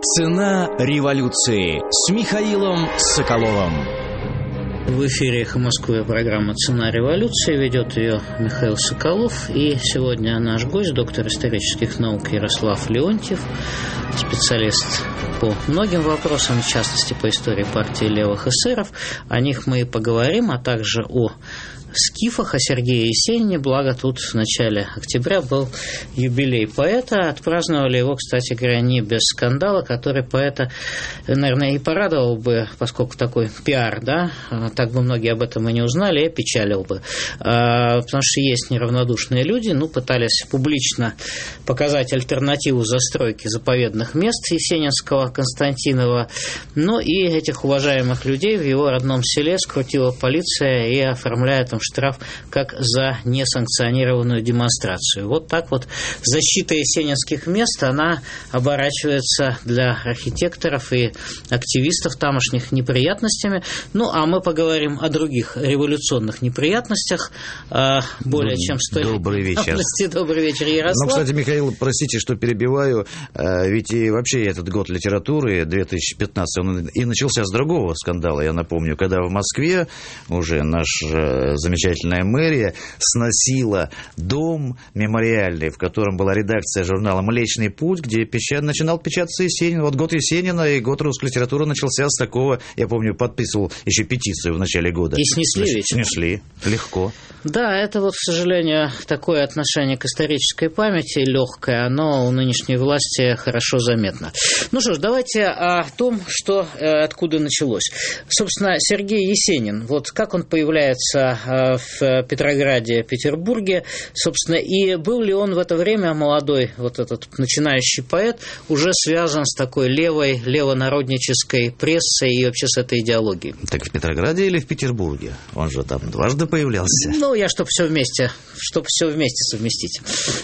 Цена революции с Михаилом Соколовым. В эфире «Эхо Москвы» программа «Цена революции». Ведет ее Михаил Соколов. И сегодня наш гость, доктор исторических наук Ярослав Леонтьев, специалист по многим вопросам, в частности, по истории партии левых эсеров. О них мы и поговорим, а также о скифах, о Сергее Есенине. Благо, тут в начале октября был юбилей поэта. Отпраздновали его, кстати говоря, не без скандала, который поэта, наверное, и порадовал бы, поскольку такой пиар, да, так бы многие об этом и не узнали, и опечалил бы. Потому что есть неравнодушные люди, пытались публично показать альтернативу застройке заповедных мест Есенинского, Константинова. И этих уважаемых людей в его родном селе скрутила полиция и оформляет там штраф как за несанкционированную демонстрацию. Вот так вот защита есенинских мест, она оборачивается для архитекторов и активистов тамошних неприятностями. А мы поговорим о других революционных неприятностях. Более чем 100 лет. Добрый вечер. Добрый вечер, Ярослав. Кстати, Михаил, простите, что перебиваю, ведь и вообще этот год литературы, 2015, он и начался с другого скандала, я напомню, когда в Москве уже наш замечательная мэрия сносила дом мемориальный, в котором была редакция журнала «Млечный путь», где начинал печататься Есенин. Вот год Есенина и год русской литературы начался с такого, я помню, подписывал еще петицию в начале года. И снесли ведь. Снесли, легко. Да, это к сожалению, такое отношение к исторической памяти легкое, оно у нынешней власти хорошо заметно. Что ж, давайте о том, откуда началось. Собственно, Сергей Есенин, как он появляется в Петрограде, Петербурге, собственно, и был ли он в это время, молодой этот начинающий поэт, уже связан с такой левонароднической прессой и вообще с этой идеологией? Так в Петрограде или в Петербурге? Он же там дважды появлялся. Чтобы все вместе совместить.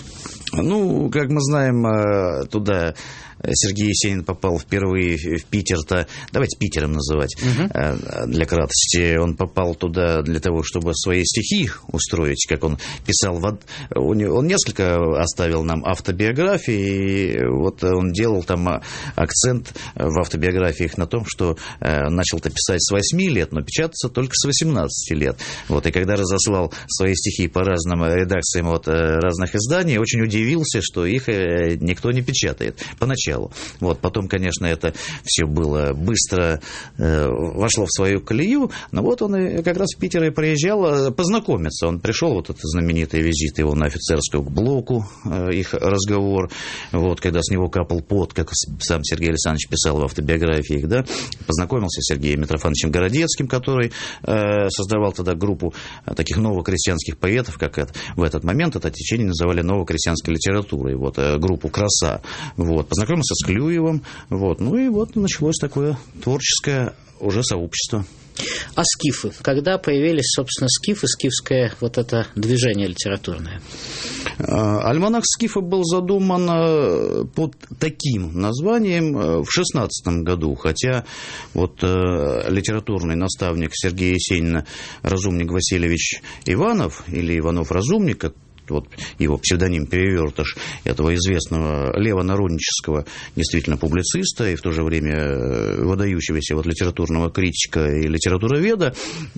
Как мы знаем, туда Сергей Есенин попал впервые в Питер-то, давайте Питером называть, для краткости. Он попал туда для того, чтобы свои стихи устроить, как он писал. Он несколько оставил нам автобиографий, и он делал там акцент в автобиографиях на том, что начал-то писать с 8 лет, но печататься только с 18 лет. И когда разослал свои стихи по разным редакциям разных изданий, очень удивился, что их никто не печатает поначалу. Потом, конечно, это все было быстро вошло в свою колею, но он и как раз в Питер и приезжал познакомиться. Он пришел, этот знаменитый визит его на офицерскую к блоку, их разговор, когда с него капал пот, как сам Сергей Александрович писал в автобиографиях, да, познакомился с Сергеем Митрофановичем Городецким, который создавал тогда группу таких новокрестьянских поэтов, как в этот момент это течение называли новокрестьянской литературой, группу «Краса». Познакомился с Клюевым, и началось такое творческое уже сообщество. А скифы? Когда появились, собственно, скифы, скифское это движение литературное? Альманах скифа был задуман под таким названием в 16 году, хотя литературный наставник Сергея Есенина Разумник Васильевич Иванов, или Иванов-Разумник, его псевдоним Перевертыш, этого известного левонароднического действительно публициста и в то же время выдающегося литературного критика и литературоведа.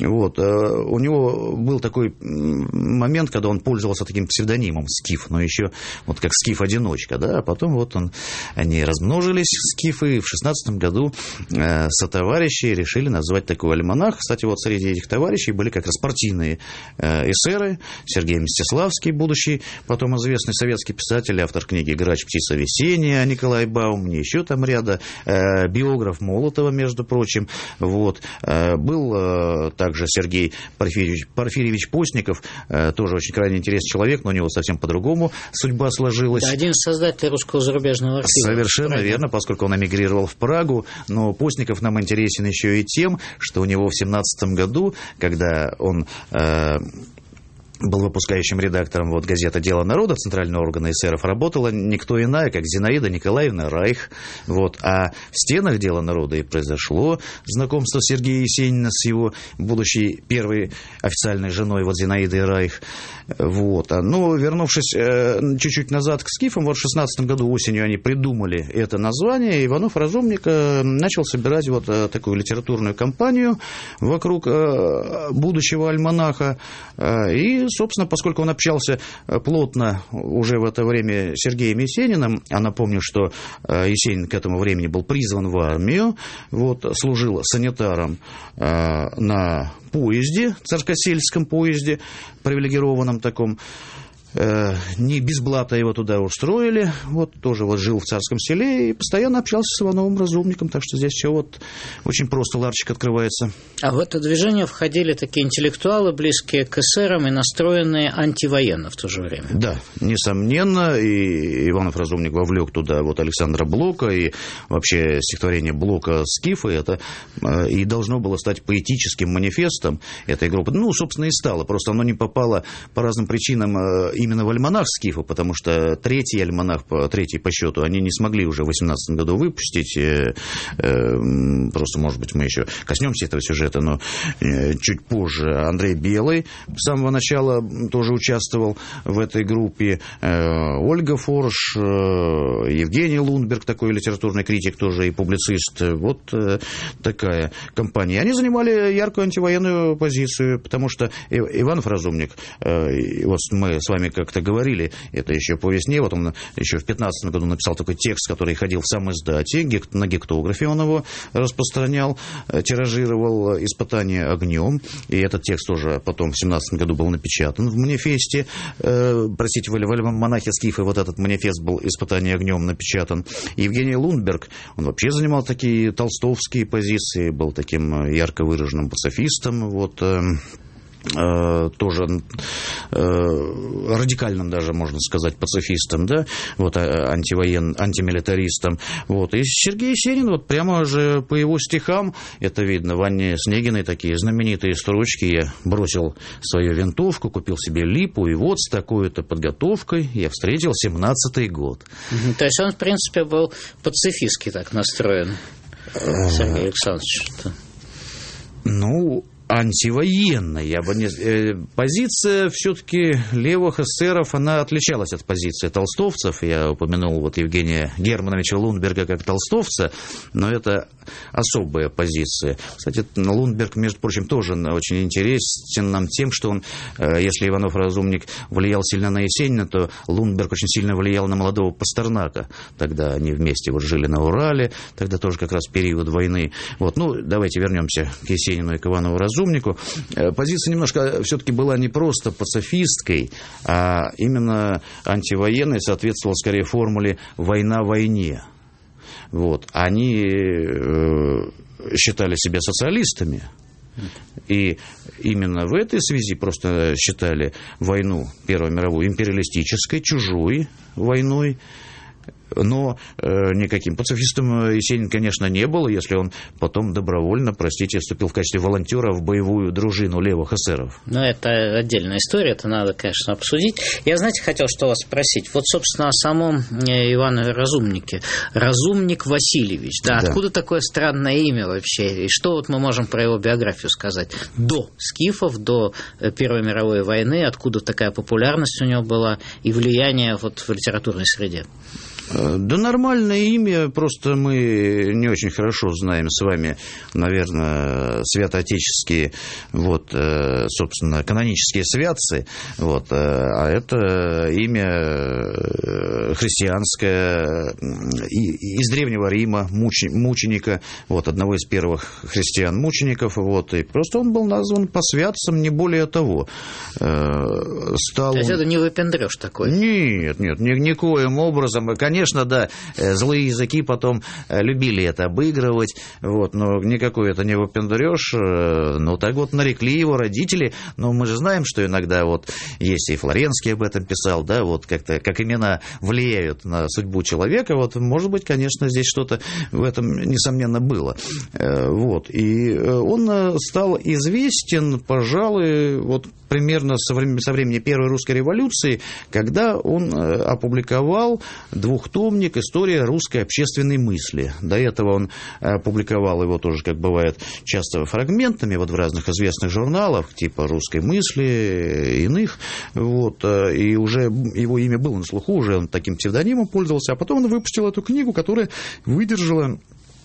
У него был такой момент, когда он пользовался таким псевдонимом Скиф, но еще как Скиф-одиночка, да, а потом они размножились, скифы, и в 16 году сотоварищи решили назвать такой альманах. Кстати, среди этих товарищей были как раз партийные эсеры, Сергей Мстиславский, будущий потом известный советский писатель, автор книги «Грач, птица весенняя», Николай Баум, еще там ряда, биограф Молотова, между прочим. Был также Сергей Порфирьевич Постников, тоже очень крайне интересный человек, но у него совсем по-другому судьба сложилась. Да, один из создателей русского зарубежного архива. Совершенно верно, поскольку он эмигрировал в Прагу, но Постников нам интересен еще и тем, что у него в 17 году, когда он был выпускающим редактором вот газеты «Дело народа», центрального органа эсеров, работала никто иная, как Зинаида Николаевна Райх. Вот. А в стенах «Дела народа» и произошло знакомство Сергея Есенина с его будущей первой официальной женой, вот Зинаидой Райх. Вот. Но, вернувшись чуть-чуть назад к скифам, вот в 16 году осенью они придумали это название, и Иванов-Разумник начал собирать вот такую литературную кампанию вокруг будущего альманаха. И, собственно, поскольку он общался плотно уже в это время с Сергеем Есениным, а напомню, что Есенин к этому времени был призван в армию, вот, служил санитаром на поезде, царскосельском поезде, привилегированном таком, не без блата его туда устроили, вот тоже вот жил в Царском Селе и постоянно общался с Ивановым-Разумником, так что здесь все вот очень просто, ларчик открывается. А в это движение входили такие интеллектуалы, близкие к эсерам и настроенные антивоенно в то же время. Да, несомненно, и Иванов-Разумник вовлек туда вот Александра Блока, и вообще стихотворение Блока «Скифы» это и должно было стать поэтическим манифестом этой группы. Ну, собственно, и стало, просто оно не попало по разным причинам именно в альманах скифа, потому что третий альманах, третий по счету, они не смогли уже в 18 году выпустить. Просто, может быть, мы еще коснемся этого сюжета, но чуть позже. Андрей Белый с самого начала тоже участвовал в этой группе. Ольга Форш, Евгений Лундберг, такой литературный критик, тоже и публицист. Вот такая компания. Они занимали яркую антивоенную позицию, потому что Иванов-Разумник, вот мы с вами как-то говорили, это еще по весне, вот он еще в 15 году написал такой текст, который ходил в самиздате, на гектографе он его распространял, тиражировал «Испытание огнем», и этот текст тоже потом в 17 году был напечатан в манифесте, простите, в альманахе скифы вот этот манифест был «Испытание огнем» напечатан. Евгений Лундберг, он вообще занимал такие толстовские позиции, был таким ярко выраженным пацифистом, вот, тоже радикальным даже, можно сказать, пацифистом, да, вот, антимилитаристом. Вот. И Сергей Есенин, вот прямо же по его стихам, это видно, в Анне Снегиной такие знаменитые строчки: «Я бросил свою винтовку, купил себе липу, и вот с такой-то подготовкой я встретил 17-й год». То есть он, в принципе, был пацифистски так настроен, Сергей Александрович. Ну, антивоенная, я бы не... Позиция все-таки левых эсеров, она отличалась от позиции толстовцев. Я упомянул вот Евгения Германовича Лундберга как толстовца, но это особая позиция. Кстати, Лундберг, между прочим, тоже очень интересен нам тем, что он, если Иванов-Разумник влиял сильно на Есенина, то Лундберг очень сильно влиял на молодого Пастернака. Тогда они вместе вот жили на Урале, тогда тоже как раз период войны. Вот, ну, давайте вернемся к Есенину и к Иванову-Разумнику. Позиция немножко все-таки была не просто пацифистской, а именно антивоенной, соответствовала скорее формуле «война войне». Вот. Они считали себя социалистами, и именно в этой связи просто считали войну Первую мировую империалистической, чужой войной. Но никаким пацифистом Есенин, конечно, не был, если он потом добровольно, простите, вступил в качестве волонтера в боевую дружину левых эсеров. Ну, это отдельная история, это надо, конечно, обсудить. Я, знаете, хотел что вас спросить. Вот, собственно, о самом Иванове Разумнике. Разумник Васильевич. Да, откуда такое странное имя вообще? И что вот мы можем про его биографию сказать? До скифов, до Первой мировой войны, откуда такая популярность у него была и влияние вот в литературной среде? Да нормальное имя, просто мы не очень хорошо знаем с вами, наверное, святоотеческие, вот, собственно, канонические святцы, вот, а это имя христианское из Древнего Рима, мученика, вот, одного из первых христиан-мучеников, вот, и просто он был назван по святцам, не более того. То есть это не выпендрёж такой? Нет, никоим образом. Конечно, да, злые языки потом любили это обыгрывать, вот, но никакой это не выпендрёж. Ну, так вот нарекли его родители. Но мы же знаем, что иногда вот есть и Флоренский об этом писал, да, вот как-то, как имена влияют на судьбу человека. Вот, может быть, конечно, здесь что-то в этом, несомненно, было. Вот, и он стал известен, пожалуй, вот примерно со времени Первой русской революции, когда он опубликовал двухтомник «История русской общественной мысли». До этого он опубликовал его тоже, как бывает, часто фрагментами вот в разных известных журналах, типа «Русской мысли», иных. Вот, и уже его имя было на слуху, уже он таким псевдонимом пользовался, а потом он выпустил эту книгу, которая выдержала,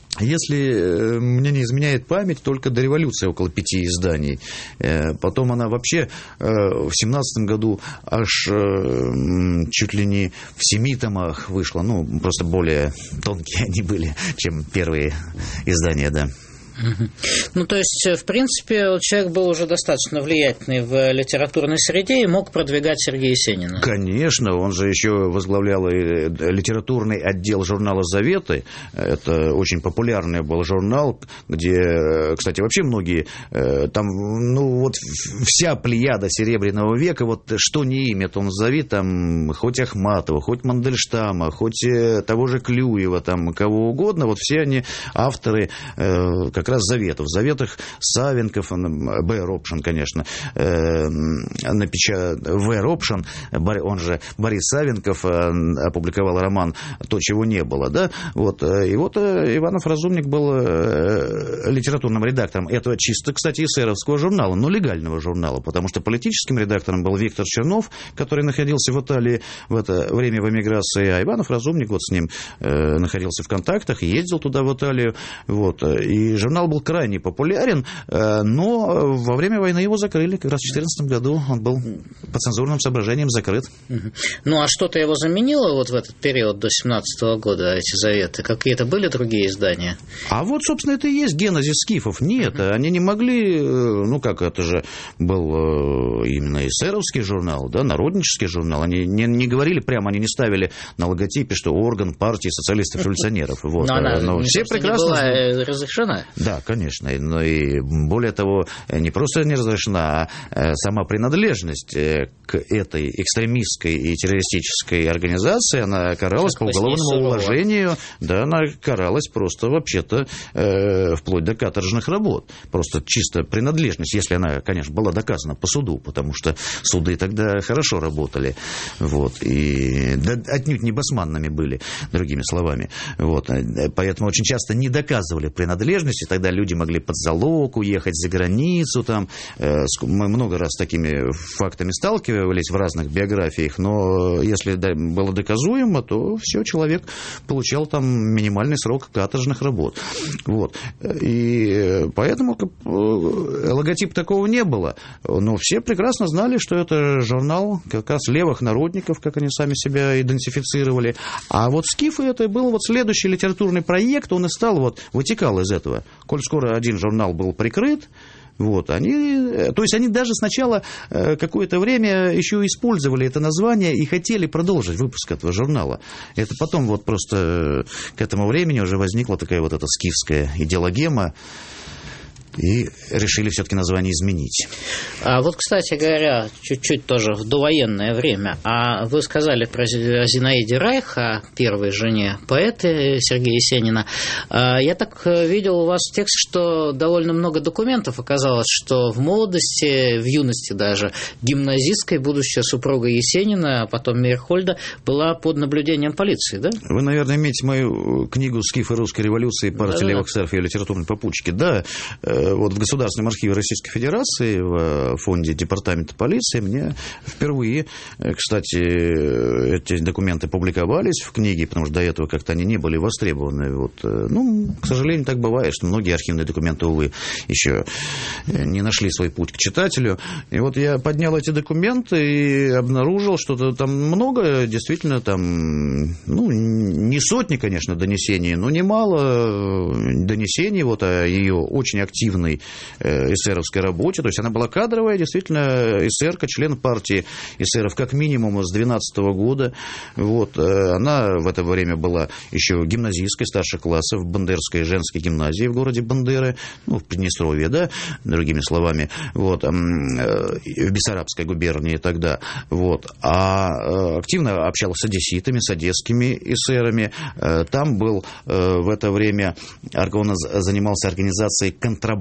если мне не изменяет память, только до революции около 5 изданий. Потом она вообще в 17 году аж чуть ли не в 7 томах вышла. Ну, просто более тонкие они были, чем первые издания, да. Ну, то есть, в принципе, человек был уже достаточно влиятельный в литературной среде и мог продвигать Сергея Есенина. Конечно, он же еще возглавлял и литературный отдел журнала «Заветы». Это очень популярный был журнал, где, кстати, вообще многие, там, ну, вот вся плеяда Серебряного века, вот что не имя, то назови, там, хоть Ахматова, хоть Мандельштама, хоть того же Клюева, там, кого угодно, вот все они авторы, как раз «Заветов». В «Заветах» Савенков, Б. Ропшин, конечно, В. Ропшин, он же Борис Савенков, опубликовал роман «То, чего не было», да, вот, и вот Иванов-Разумник был литературным редактором этого чисто, кстати, эсеровского журнала, но легального журнала, потому что политическим редактором был Виктор Чернов, который находился в Италии в это время в эмиграции, а Иванов-Разумник вот с ним находился в контактах, ездил туда, в Италию, вот, и журнал был крайне популярен, но во время войны его закрыли. Как раз в 2014 году он был по цензурным соображениям закрыт. Ну, а что-то его заменило вот в этот период до 2017 года, эти заветы? Какие-то были другие издания? А вот, собственно, это и есть генезис скифов. Нет, они не могли, ну как, это же был именно эсеровский журнал, да, народнический журнал. Они не говорили прямо, они не ставили на логотипе, что орган партии социалистов-революционеров. Вот. Но все прекрасно не была разрешена? Да, конечно. Но и более того, не просто не разрешена, а сама принадлежность к этой экстремистской и террористической организации, она каралась по уголовному уложению, да, она каралась просто вообще-то вплоть до каторжных работ. Просто чисто принадлежность, если она, конечно, была доказана по суду, потому что суды тогда хорошо работали, вот, и отнюдь не басманными были, другими словами. Вот. Поэтому очень часто не доказывали принадлежности, тогда люди могли под залог уехать за границу, там, мы много раз с такими фактами сталкивались в разных биографиях, но если было доказуемо, то все, человек получал там минимальный срок каторжных работ. Вот. И поэтому логотипа такого не было, но все прекрасно знали, что это журнал как раз левых народников, как они сами себя идентифицировали, а вот «Скифы» это был вот следующий литературный проект, он и стал, вот, вытекал из этого. Коль скоро один журнал был прикрыт, вот, то есть они даже сначала какое-то время еще использовали это название и хотели продолжить выпуск этого журнала. Это потом вот просто к этому времени уже возникла такая вот эта скифская идеологема, и решили все-таки название изменить. А вот, кстати говоря, чуть-чуть тоже в довоенное время. А вы сказали про Зинаиде Райх, о первой жене поэта Сергея Есенина. Я так видел у вас текст, что довольно много документов оказалось, что в молодости, в юности даже, гимназисткой будущая супруга Есенина, а потом Мейерхольда, была под наблюдением полиции, да? Вы, наверное, имеете мою книгу «Скифы русской революции. Партия левых эсеров и литературные попутчики». Да, вот в Государственном архиве Российской Федерации, в фонде департамента полиции, мне впервые, кстати, эти документы публиковались в книге, потому что до этого как-то они не были востребованы. Вот. Ну, к сожалению, так бывает, что многие архивные документы, увы, еще не нашли свой путь к читателю. И вот я поднял эти документы и обнаружил, что там много, действительно, там, ну, не сотни, конечно, донесений, но немало донесений вот о ее очень активной эсеровской работе, то есть она была кадровая, действительно, эсерка, член партии эсеров как минимум с 2012 года, вот, она в это время была еще гимназисткой старших классов в Бандерской женской гимназии в городе Бандеры, ну, в Приднестровье, да, другими словами, вот, в Бессарабской губернии тогда, вот, а активно общалась с одесситами, с одесскими эсерами, там был в это время, он занимался организацией контрабанды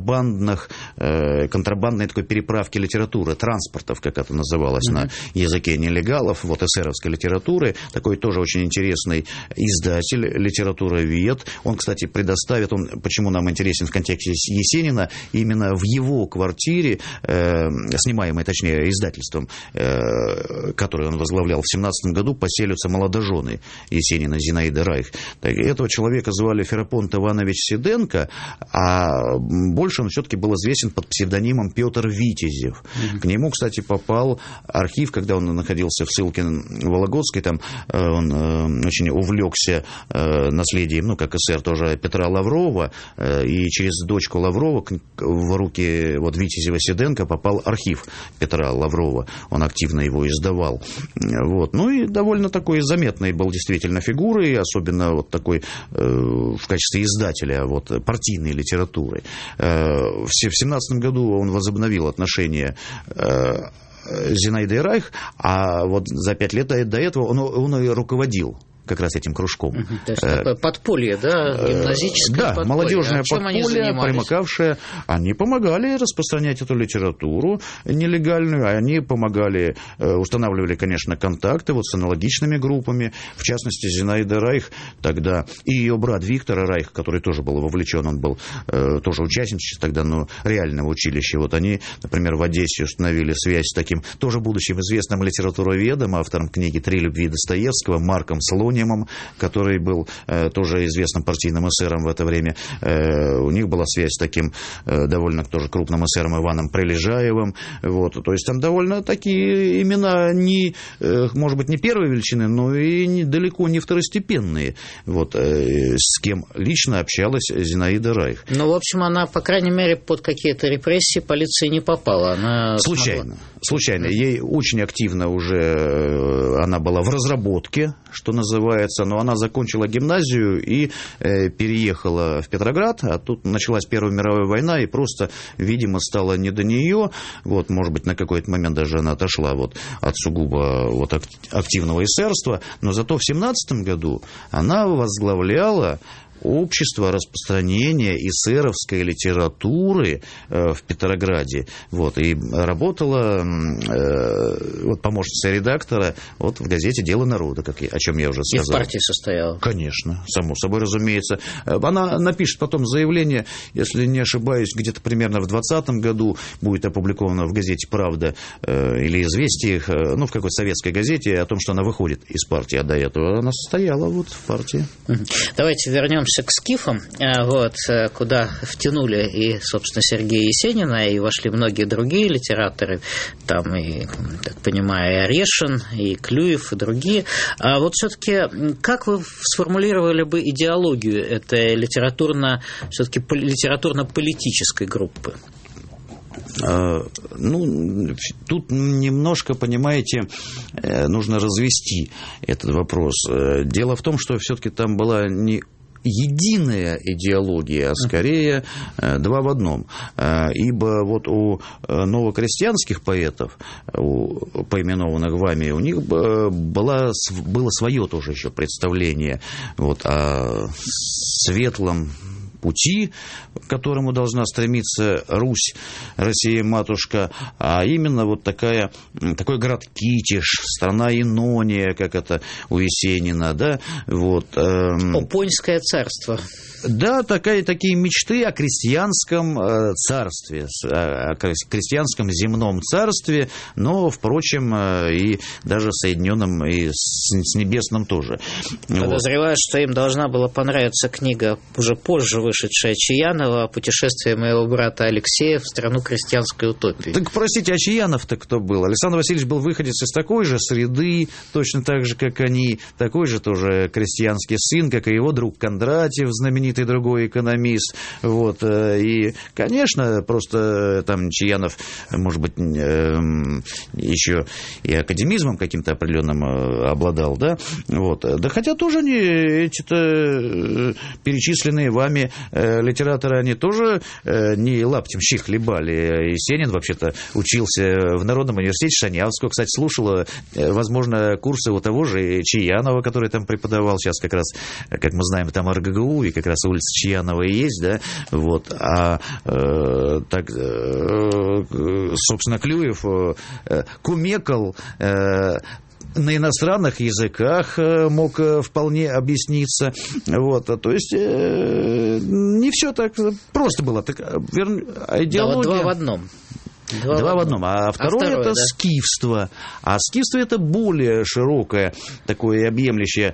контрабандной такой переправки литературы, транспортов, как это называлось на языке нелегалов, вот эсеровской литературы. Такой тоже очень интересный издатель, литературовед. Он, кстати, предоставит, почему нам интересен в контексте Есенина, именно в его квартире, снимаемой, точнее, издательством, которое он возглавлял в 17 году, поселятся молодожены Есенина, Зинаида Райх. Этого человека звали Ферапонт Иванович Сиденко, а больше он все-таки был известен под псевдонимом Петр Витязев. К нему, кстати, попал архив, когда он находился в ссылке в Вологодской, там он очень увлекся наследием, как эсер тоже, Петра Лаврова, и через дочку Лаврова в руки вот Витязева Сиденко попал архив Петра Лаврова. Он активно его издавал. Вот. Ну и довольно такой заметной был действительно фигурой, особенно вот такой в качестве издателя вот, партийной литературы. В 17 году он возобновил отношения с Зинаидой Райх, а вот за 5 лет до этого он и руководил как раз этим кружком. То есть такое подполье, да, гимназическое подполье. Да, молодежное подполье, примыкавшее. Они помогали распространять эту литературу нелегальную, они помогали, устанавливали, конечно, контакты вот с аналогичными группами. В частности, Зинаида Райх тогда, и ее брат Виктор Райх, который тоже был вовлечен, он был тоже участник тогда, но реального училища. Вот они, например, в Одессе установили связь с таким, тоже будущим известным литературоведом, автором книги «Три любви» Достоевского, Марком Слонимым, который был тоже известным партийным эсером в это время. У них была связь с таким довольно тоже крупным эсером Иваном Прилежаевым. Вот. То есть там довольно такие имена, может быть, не первой величины, но и далеко не второстепенные. Вот. С кем лично общалась Зинаида Райх. Ну, в общем, она, по крайней мере, под какие-то репрессии полиции не попала. Она Случайно. Ей очень активно уже она была в разработке, что называется, но она закончила гимназию и переехала в Петроград, а тут началась Первая мировая война, и просто, видимо, стало не до нее. Вот, может быть, на какой-то момент даже она отошла вот от сугубо вот активного эсерства, но зато в 17 году она возглавляла общество распространения эсеровской литературы в Петрограде. Вот, и работала вот, помощница редактора вот, в газете «Дело народа», о чем я уже сказал. И в партии состояла? Конечно, само собой разумеется. Она напишет потом заявление, если не ошибаюсь, где-то примерно в 2020 году будет опубликовано в газете «Правда» или «Известиях», в какой-то советской газете, о том, что она выходит из партии, а до этого она состояла вот в партии. Давайте вернемся к скифам, вот, куда втянули и, собственно, Сергея Есенина, и вошли многие другие литераторы, там, и, так понимаю, и Орешин, и Клюев, и другие. А вот все-таки как вы сформулировали бы идеологию этой литературно-политической группы? Тут немножко, понимаете, нужно развести этот вопрос. Дело в том, что все-таки там была не единая идеология, а скорее два в одном. Ибо вот у новокрестьянских поэтов, поименованных вами, у них было свое тоже еще представление вот, о светлом пути, к которому должна стремиться Русь, Россия-матушка, а именно вот такой город Китеж, страна Инония, как это у Есенина, да, вот. Опоньское царство. Да, такие мечты о крестьянском царстве, о крестьянском земном царстве, но, впрочем, и даже соединенном и с небесным тоже. Подозреваю, вот. Что им должна была понравиться книга, уже позже вышедшая Чаянова, «Путешествие моего брата Алексея в страну крестьянской утопии». Так, простите, а Чаянов-то кто был? Александр Васильевич был выходец из такой же среды, точно так же, как они, такой же тоже крестьянский сын, как и его друг Кондратьев, знаменитый другой экономист. Вот. И, конечно, просто там Чаянов, может быть, еще и академизмом каким-то определенным обладал, да? Вот. Да хотя тоже они, эти-то перечисленные вами литераторы, они тоже не лаптем щи хлебали. Есенин, вообще-то, учился в Народном университете Шанявского. Кстати, слушала, возможно, курсы у того же Чаянова, который там преподавал. Сейчас как раз, как мы знаем, там РГГУ, и как раз улица Чаянова и есть, да, вот. Так, собственно, Клюев кумекал на иностранных языках, мог вполне объясниться. Вот. То есть не все так просто было. Идеология... Да, вот два в одном. Два в одном. А второе это скифство. А скифство это более широкое, такое объемлющее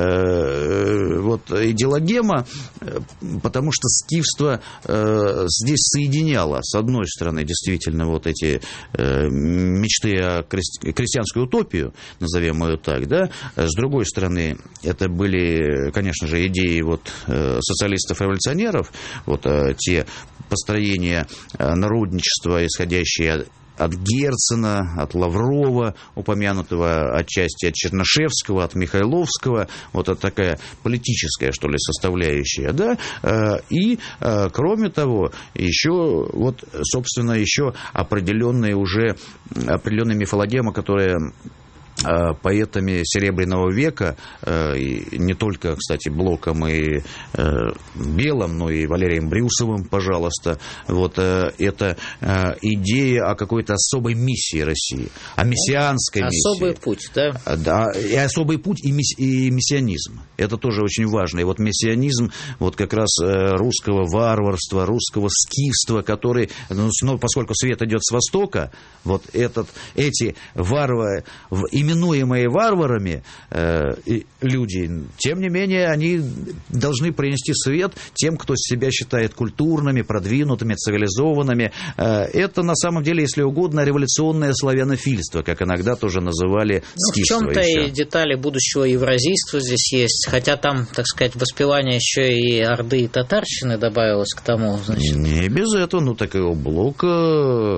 идеологема, потому что скифство здесь соединяло, с одной стороны, действительно, вот эти мечты о крестьянскую утопию, назовем ее так, да, с другой стороны, это были, конечно же, идеи социалистов-революционеров, те построения народничества, исходящие от Герцена, от Лаврова, упомянутого отчасти от Чернышевского, от Михайловского, это такая политическая, что ли, составляющая, да, и, кроме того, еще, собственно, еще определенная мифологема, которая поэтами Серебряного века, и не только, кстати, Блоком и Белым, но и Валерием Брюсовым, пожалуйста, это идея о какой-то особой миссии России, о мессианской миссии. Особый путь, да? Да, и особый путь, и мессианизм. Это тоже очень важно. И мессианизм как раз русского варварства, русского скифства, который, поскольку свет идет с востока, эти варвары, именуемые варварами люди, тем не менее, они должны принести свет тем, кто себя считает культурными, продвинутыми, цивилизованными. Это, на самом деле, если угодно, революционное славянофильство, как иногда тоже называли скифство. В чем-то еще. И детали будущего евразийства здесь есть, хотя там, так сказать, воспевание еще и орды и татарщины добавилось к тому. Значит. Не без этого, так и у Блока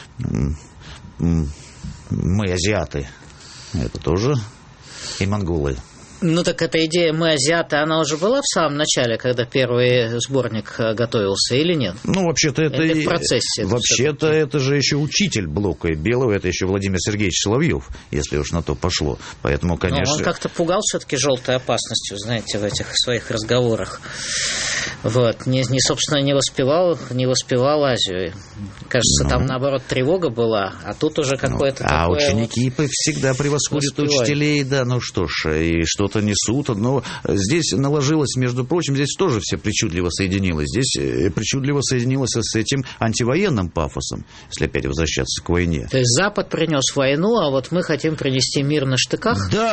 мы азиаты. Это тоже и монголы. Так эта идея «мы азиаты», она уже была в самом начале, когда первый сборник готовился, или нет? Вообще-то это в процессе. Вообще-то это же еще учитель Блока и Белого, это еще Владимир Сергеевич Соловьев, если уж на то пошло. Поэтому, конечно... Он как-то пугал все-таки желтой опасностью, знаете, в этих своих разговорах. Собственно, не воспевал Азию. Кажется, там, наоборот, тревога была, а тут уже какое-то такое... ученики всегда превосходят учителей, да, что ж, и что-то несут, но здесь наложилось, между прочим, здесь тоже все причудливо соединилось. Здесь причудливо соединилось с этим антивоенным пафосом, если опять возвращаться к войне. То есть Запад принес войну, а мы хотим принести мир на штыках? Да,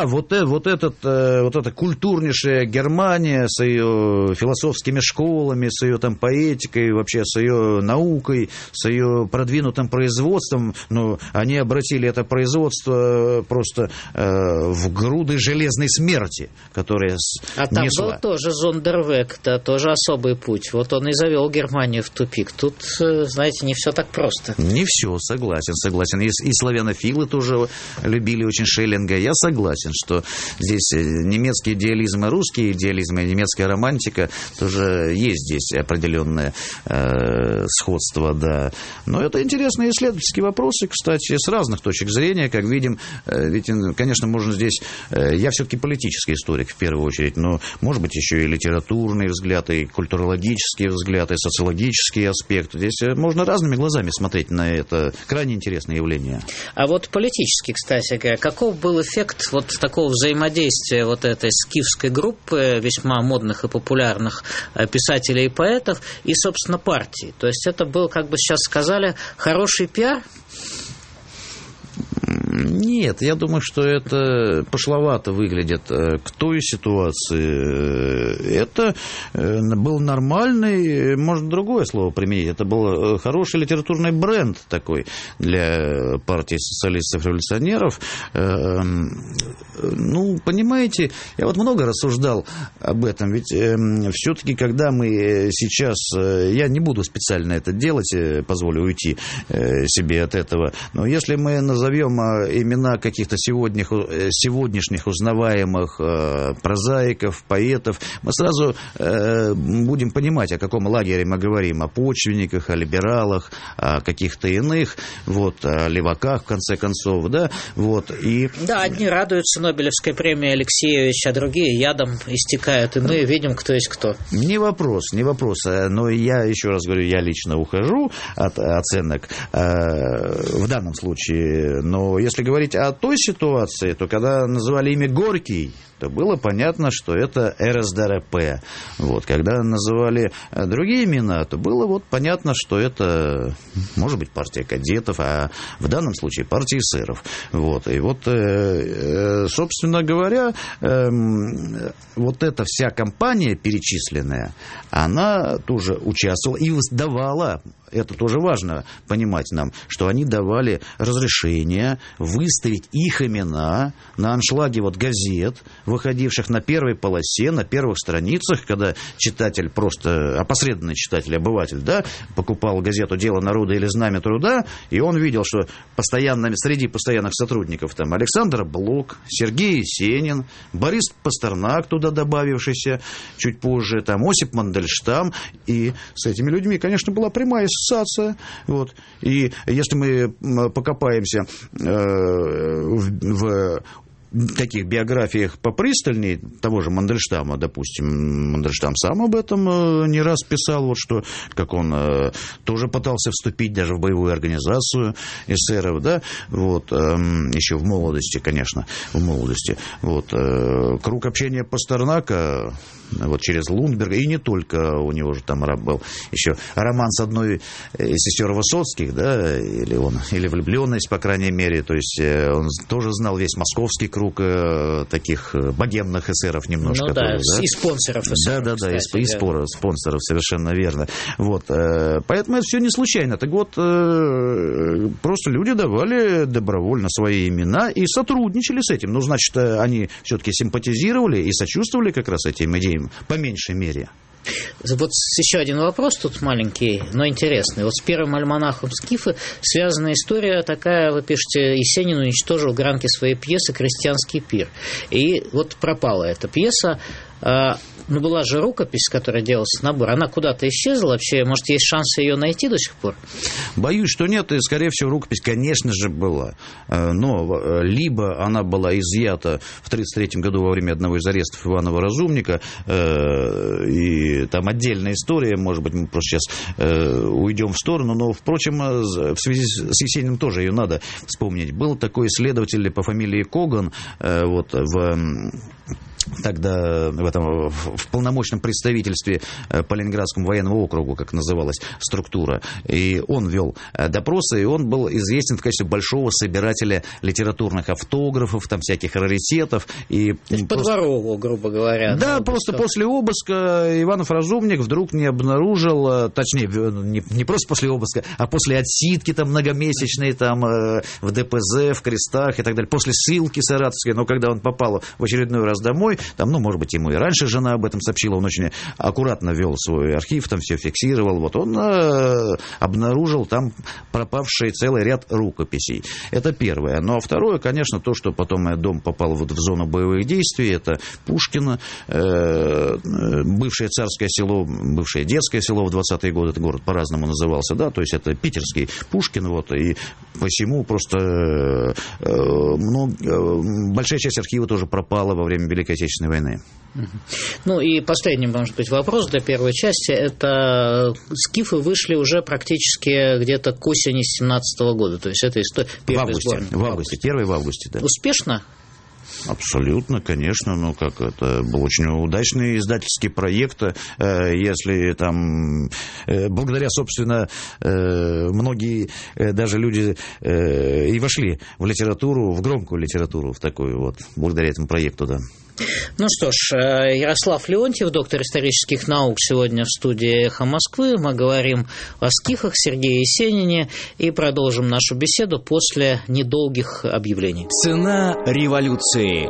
эта культурнейшая Германия с ее философскими школами, с ее поэтикой, вообще с ее наукой, с ее продвинутым производством, они обратили это производство просто в груды железной смерти, которая там несла. был тоже Зондервек, да, тоже особый путь. Он и завел Германию в тупик. Тут, знаете, не все так просто. Не все, согласен. И славянофилы тоже любили очень Шеллинга. Я согласен, что здесь немецкий идеализм и русский идеализм, и немецкая романтика тоже есть здесь определенное сходство, да. Но это интересные исследовательские вопросы, кстати, с разных точек зрения, как видим. Ведь, конечно, можно здесь... Я все-таки политический историк в первую очередь, но, может быть, еще и литературный взгляд, и культурологический взгляд, и социологический аспект. Здесь можно разными глазами смотреть на это крайне интересное явление. А политически, кстати говоря, каков был эффект такого взаимодействия этой скифской группы, весьма модных и популярных писателей и поэтов, и, собственно, партии? То есть это был, как бы сейчас сказали, хороший пиар? Нет, я думаю, что это пошловато выглядит к той ситуации. Это был нормальный, можно другое слово применить, это был хороший литературный бренд такой для партии социалистов-революционеров. Понимаете, я много рассуждал об этом, ведь все-таки, когда мы сейчас, я не буду специально это делать, позволю уйти себе от этого, но если мы назовем имена каких-то сегодняшних узнаваемых прозаиков, поэтов, мы сразу будем понимать, о каком лагере мы говорим, о почвенниках, о либералах, о каких-то иных, вот, о леваках, в конце концов, да, вот, и... Да, одни радуются Нобелевской премии Алексеевич, а другие ядом истекают, и мы видим, кто есть кто. Не вопрос, но я еще раз говорю, я лично ухожу от оценок в данном случае, но если говорить о той ситуации, то когда называли имя Горький, то было понятно, что это РСДРП. Вот. Когда называли другие имена, то было вот понятно, что это, может быть, партия кадетов, а в данном случае партия эсеров. Вот. И вот, собственно говоря, вот эта вся кампания перечисленная, она тоже участвовала и давала, это тоже важно понимать нам, что они давали разрешение выставить их имена на аншлаге вот газет, выходивших на первой полосе, на первых страницах, когда читатель, просто опосредованный читатель, обыватель, да, покупал газету «Дело народа» или «Знамя труда», и он видел, что среди постоянных сотрудников там Александр Блок, Сергей Есенин, Борис Пастернак, туда добавившийся чуть позже, там Осип Мандельштам, и с этими людьми, конечно, была прямая ассоциация. Вот. И если мы покопаемся в таких биографиях попристальней того же Мандельштама, допустим, Мандельштам сам об этом не раз писал, вот что, как он тоже пытался вступить даже в боевую организацию эсеров, да, вот, еще в молодости, конечно, вот, круг общения Пастернака, вот через Лундберга, и не только, у него же там был еще роман с одной из сестер Высоцких, да, или влюбленность, по крайней мере, то есть он тоже знал весь московский круг таких богемных эсеров немножко. Ну да, тоже, да? И спонсоров эсеров. Да, и спонсоров, совершенно верно. Вот, поэтому это все не случайно. Так вот, просто люди давали добровольно свои имена и сотрудничали с этим. Ну, значит, они все-таки симпатизировали и сочувствовали как раз этим идеям, по меньшей мере. Вот еще один вопрос тут маленький, но интересный. Вот с первым альманахом «Скифы» связана история такая, вы пишете, Есенин уничтожил в гранке своей пьесы «Крестьянский пир». И вот пропала эта пьеса. Ну, была же рукопись, которая делался набор. Она куда-то исчезла вообще? Может, есть шанс ее найти до сих пор? Боюсь, что нет. И, скорее всего, рукопись, конечно же, была. Но либо она была изъята в 1933 году во время одного из арестов Иванова Разумника. И там отдельная история. Может быть, мы просто сейчас уйдем в сторону. Но, впрочем, в связи с Есениным тоже ее надо вспомнить. Был такой исследователь по фамилии Коган вот, тогда в полномочном представительстве по Ленинградскому военному округу, как называлась структура, и он вел допросы, и он был известен в качестве большого собирателя литературных автографов, там всяких раритетов. И подворовывал, грубо говоря. Да, просто после обыска Иванов Разумник вдруг не обнаружил, точнее, не просто после обыска, а после отсидки там многомесячной там в ДПЗ, в крестах и так далее, после ссылки саратовской, но когда он попал в очередной раз домой, там, ну, может быть, ему и раньше жена об этом сообщила, он очень аккуратно вел свой архив, там все фиксировал, вот он обнаружил там пропавший целый ряд рукописей. Это первое. Ну, а второе, конечно, то, что потом дом попал вот в зону боевых действий, это Пушкино, бывшее царское село, бывшее детское село в 20-е годы, этот город по-разному назывался, да, то есть это питерский Пушкин, вот, и посему просто большая часть архива тоже пропала во время Великой Отечественной войны. Ну и последний, может быть, вопрос для первой части. Это «Скифы» вышли уже практически где-то к осени 2017 года. То есть это первый сборник. В августе, первый в августе, да. Успешно? Абсолютно, конечно, ну как это был очень удачный издательский проект, если там благодаря, собственно, многие даже люди и вошли в литературу, в громкую литературу, в такую вот, благодаря этому проекту, да. Ну что ж, Ярослав Леонтьев, доктор исторических наук, сегодня в студии «Эхо Москвы». Мы говорим о скифах, Сергее Есенине и продолжим нашу беседу после недолгих объявлений. Цена революции.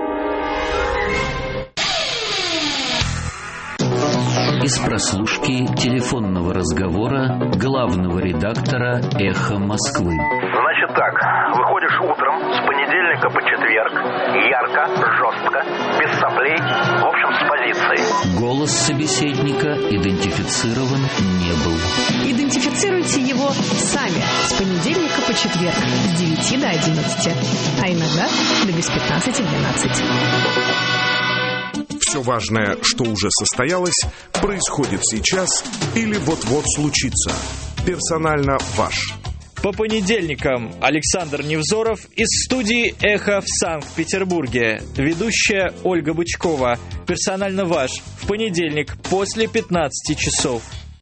Из прослушки телефонного разговора главного редактора «Эхо Москвы». Значит так, выходит приходишь утром с понедельника по четверг, ярко, жестко, без соплей, в общем, с позицией. Голос собеседника идентифицирован не был. Идентифицируйте его сами с понедельника по четверг с 9 до 11, а иногда до без 15:12. Все важное, что уже состоялось, происходит сейчас или вот-вот случится. Персонально ваш. По понедельникам Александр Невзоров из студии «Эхо» в Санкт-Петербурге. Ведущая Ольга Бычкова. Персонально ваш. В понедельник после 15 часов.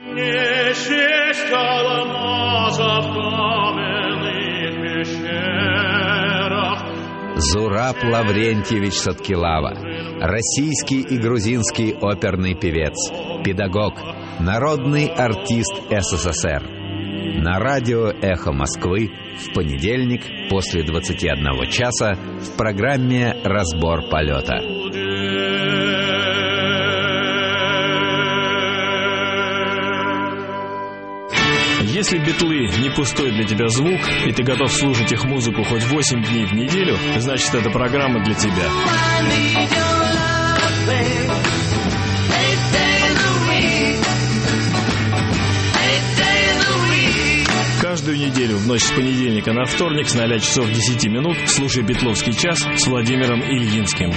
Зураб Лаврентьевич Саткилава, российский и грузинский оперный певец, педагог, народный артист СССР. На радио «Эхо Москвы» в понедельник после 21 часа в программе «Разбор полета». Если битлы не пустой для тебя звук, и ты готов слушать их музыку хоть 8 дней в неделю, значит, эта программа для тебя. Каждую неделю в ночь с понедельника на вторник с 0 часов 10 минут слушай «Битловский час» с Владимиром Ильинским.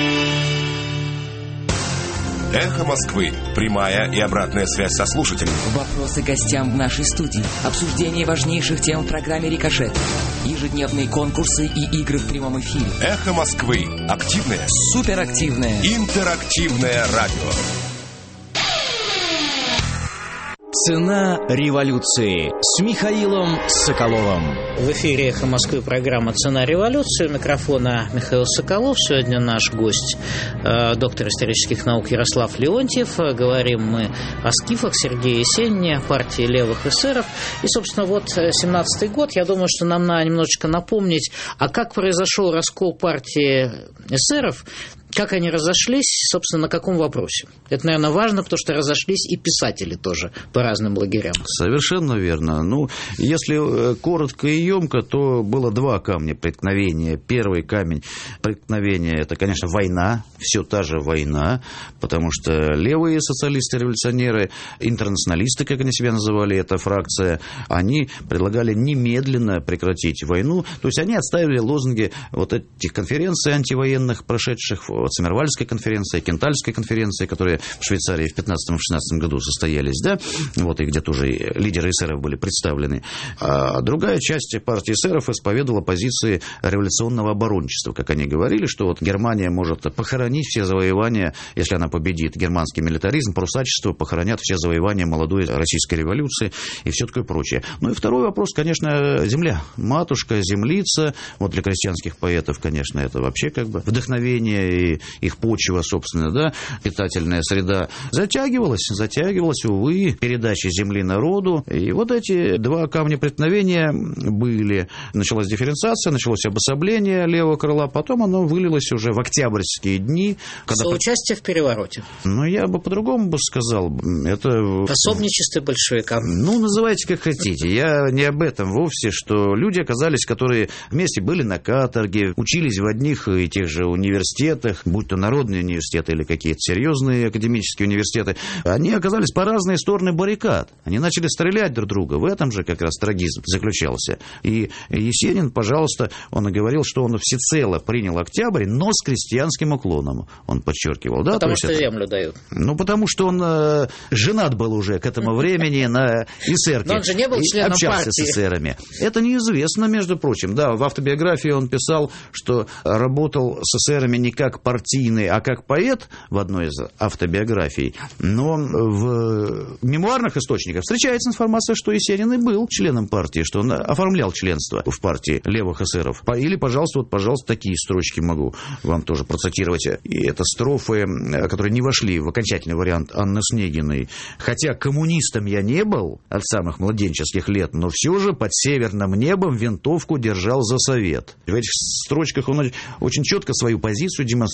«Эхо Москвы». Прямая и обратная связь со слушателем. Вопросы гостям в нашей студии. Обсуждение важнейших тем в программе «Рикошет». Ежедневные конкурсы и игры в прямом эфире. «Эхо Москвы». Активное, суперактивное, интерактивное радио. Цена революции с Михаилом Соколовым. В эфире «Эхо Москвы» программа «Цена революции». У микрофона Михаил Соколов. Сегодня наш гость, доктор исторических наук Ярослав Леонтьев. Говорим мы о скифах, Сергее Есенине, партии левых эсеров. И, собственно, вот 17-й год. Я думаю, что нам надо немножечко напомнить, а как произошел раскол партии эсеров, как они разошлись, собственно, на каком вопросе. Это, наверное, важно, потому что разошлись и писатели тоже по разным лагерям. Совершенно верно. Ну, если коротко и емко, то было два камня преткновения. Первый камень преткновения – это, конечно, война, все та же война, потому что левые социалисты-революционеры, интернационалисты, как они себя называли, эта фракция, они предлагали немедленно прекратить войну. То есть они отстаивали лозунги вот этих конференций антивоенных, прошедших, Циммервальдской конференции, Кентальской конференции, которые в Швейцарии в 15-16 году состоялись, да, вот, и где тоже лидеры эсеров были представлены. А другая часть партии эсеров исповедовала позиции революционного оборончества, как они говорили, что вот Германия может похоронить все завоевания, если она победит германский милитаризм, прусачество, похоронят все завоевания молодой российской революции и все такое прочее. Ну и второй вопрос, конечно, земля, матушка, землица, вот для крестьянских поэтов, конечно, это вообще как бы вдохновение и их почва, собственно, да, питательная среда затягивалась, увы, передачи земли народу. И вот эти два камня преткновения были. Началась дифференциация, началось обособление левого крыла, потом оно вылилось уже в октябрьские дни. Соучастие в перевороте. Ну, я бы по-другому бы сказал. Это... Пособничество большевикам. Ну, называйте как хотите. Я не об этом вовсе, что люди оказались, которые вместе были на каторге, учились в одних и тех же университетах, будь то народные университеты или какие-то серьезные академические университеты, они оказались по разные стороны баррикад. Они начали стрелять друг друга. В этом же как раз трагизм заключался. И Есенин, пожалуйста, он и говорил, что он всецело принял октябрь, но с крестьянским уклоном. Он подчеркивал. Да? Потому что землю дают. Ну, потому что он женат был уже к этому времени на эсерке. Но он же не был членом общался партии. с эсерами. Это неизвестно, между прочим. Да, в автобиографии он писал, что работал с эсерами не как партийный, а как поэт в одной из автобиографий. Но в мемуарных источниках встречается информация, что Есенин и был членом партии, что он оформлял членство в партии левых эсеров. Или, пожалуйста, такие строчки могу вам тоже процитировать. И это строфы, которые не вошли в окончательный вариант Анны Снегиной. Хотя коммунистом я не был от самых младенческих лет, но все же под северным небом винтовку держал за совет. В этих строчках он очень четко свою позицию демонстрирует.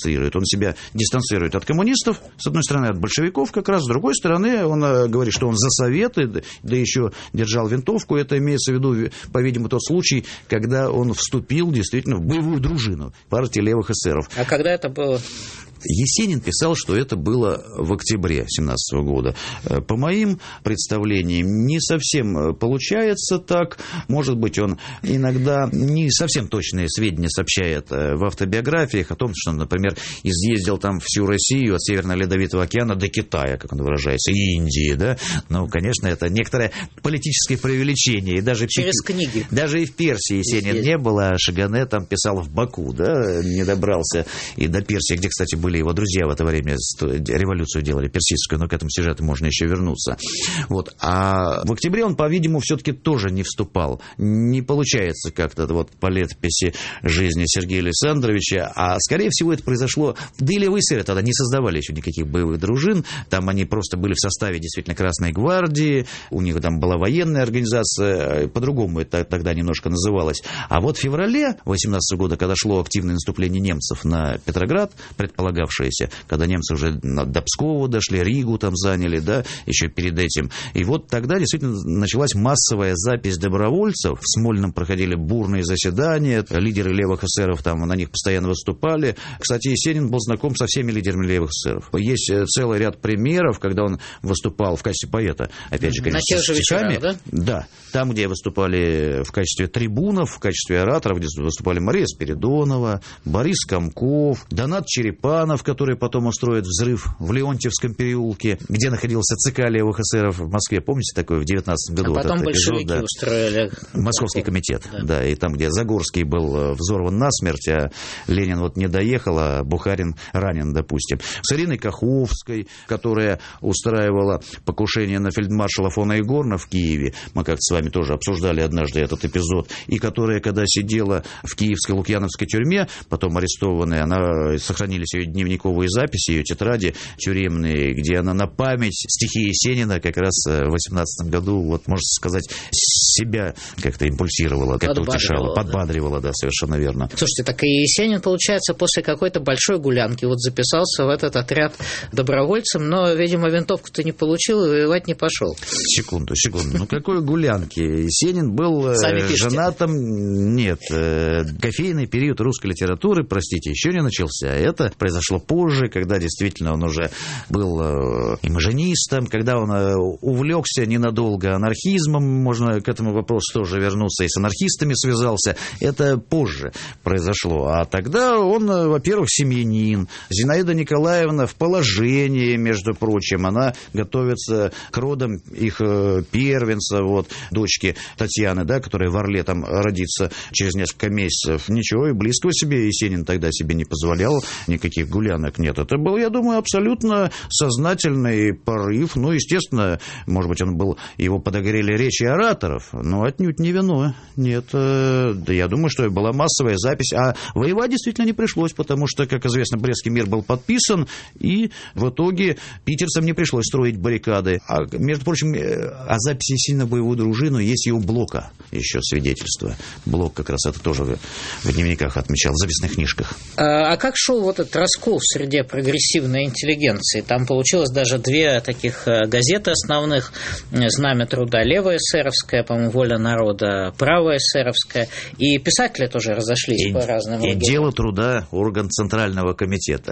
демонстрирует. Он себя дистанцирует от коммунистов, с одной стороны, от большевиков как раз, с другой стороны, он говорит, что он за Советы, да еще держал винтовку. Это имеется в виду, по-видимому, тот случай, когда он вступил действительно в боевую дружину партии левых эсеров. А когда это было? Есенин писал, что это было в октябре 1917 года. По моим представлениям, не совсем получается так. Может быть, он иногда не совсем точные сведения сообщает в автобиографиях о том, что, например, изъездил там всю Россию от Северного Ледовитого океана до Китая, как он выражается, и Индии, да. Ну, конечно, это некоторое политическое преувеличение. И даже через книги. Даже и в Персии Есенин не было, а Шагане там писал в Баку, да, не добрался и до Персии, где, кстати, были его друзья в это время, революцию делали персидскую, но к этому сюжету можно еще вернуться. Вот. А в октябре он, по-видимому, все-таки тоже не вступал. Не получается как-то вот по летописи жизни Сергея Александровича, а, скорее всего, это произошло... Да и левые эсеры тогда не создавали еще никаких боевых дружин, там они просто были в составе действительно Красной гвардии, у них там была военная организация, по-другому это тогда немножко называлось. А вот в феврале 18 года, когда шло активное наступление немцев на Петроград, предполагавшееся, когда немцы уже до Пскова дошли, Ригу там заняли, да, еще перед этим. И вот тогда действительно началась массовая запись добровольцев. В Смольном проходили бурные заседания, лидеры левых эсеров там на них постоянно выступали. Кстати, Есенин был знаком со всеми лидерами левых эсеров. Есть целый ряд примеров, когда он выступал в качестве поэта, опять же, конечно, с стихами. Да? Да, там, где выступали в качестве трибунов, в качестве ораторов, где выступали Мария Спиридонова, Борис Комков, Донат Черепанов, который потом устроит взрыв в Леонтьевском переулке, где находился ЦК левых эсеров в Москве. Помните такое в 19 году? А потом большевики эпизод, да, устроили... Московский комитет, да, и там, где Загорский был взорван насмерть, а Ленин вот не доехал, а Бухарин ранен, допустим. С Ириной Каховской, которая устраивала покушение на фельдмаршала фон Игорна в Киеве. Мы как-то с вами тоже обсуждали однажды этот эпизод. И которая, когда сидела в киевской Лукьяновской тюрьме, потом арестованная, она сохранились ее дневниковые записи, ее тетради тюремные, где она на память стихи Есенина как раз в 18 году, вот, можно сказать, себя как-то импульсировала, как-то утешала, подбадривала, да, совершенно верно. Слушайте, так и Есенин, получается, после какой-то большой гулянки вот записался в этот отряд добровольцем, но, видимо, винтовку-то не получил и воевать не пошел. Секунду. Ну, какой гулянки? Есенин был женатым... Нет, кофейный период русской литературы, простите, еще не начался. Это произошло позже, когда действительно он уже был имажинистом, когда он увлекся ненадолго анархизмом, можно к этому вопросу тоже вернуться, и с анархистами связался. Это позже произошло. А тогда он, во-первых, семьянин. Зинаида Николаевна в положении, между прочим. Она готовится к родам их первенца, вот, дочки Татьяны, да, которая в Орле там родится через несколько месяцев. Ничего, и близкого себе Есенин тогда себе не позволял, никаких гулянок нет. Это был, я думаю, абсолютно сознательный порыв. Ну, естественно, может быть, его подогрели речи ораторов, но отнюдь не вино. Нет, да, я думаю, что была массовая запись. А воевать действительно не пришлось, потому что, как известно, Брестский мир был подписан, и в итоге питерцам не пришлось строить баррикады. А, между прочим, о записи Есенина в боевую дружину есть и у Блока еще свидетельство. Блок как раз это тоже в дневниках отмечал, в записных книжках. А как шел вот этот раскол в среде прогрессивной интеллигенции? Там получилось даже две таких газеты основных. «Знамя труда» левая эсеровская, по-моему, «Воля народа» правая эсеровская. И писатели тоже разошлись по разным лагерям. И «Дело труда» орган Центрального комитета.